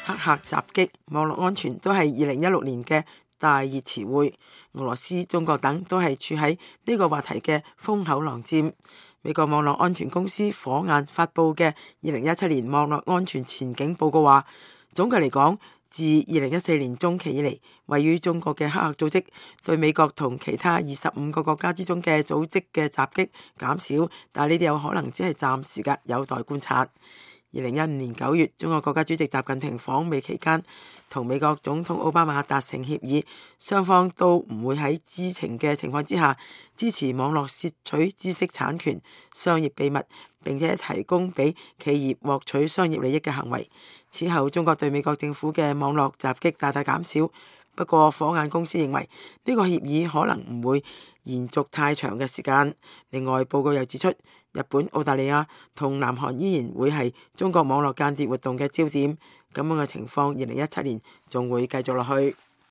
黑客襲擊、網絡安全都係2016年嘅大熱詞彙。俄羅斯、中國等都係處喺呢個話題嘅風口浪尖。美國網絡安全公司火眼發布嘅2017年網絡安全前景報告話，總嘅嚟講，自2014年中期以嚟，位於中國嘅黑客組織對美國同其他25個國家之中嘅組織嘅襲擊減少，但係呢啲有可能只係暫時嘅，有待觀察。2015年9月，中國國家主席習近平訪美期間，同美國總統奧巴馬達成協議，雙方都唔會喺知情嘅情況之下支持網絡竊取知識產權、商業秘密，並且提供俾企業獲取商業利益嘅行為。此後，中國對美國政府嘅網絡襲擊大大減少。不過，火眼公司認為呢個協議可能唔會延續太長嘅時間。另外，報告又指出，日本、澳大利亞同南韓依然會係中國網絡間諜活動嘅焦點。咁樣嘅情況，2017年仲會繼續落去。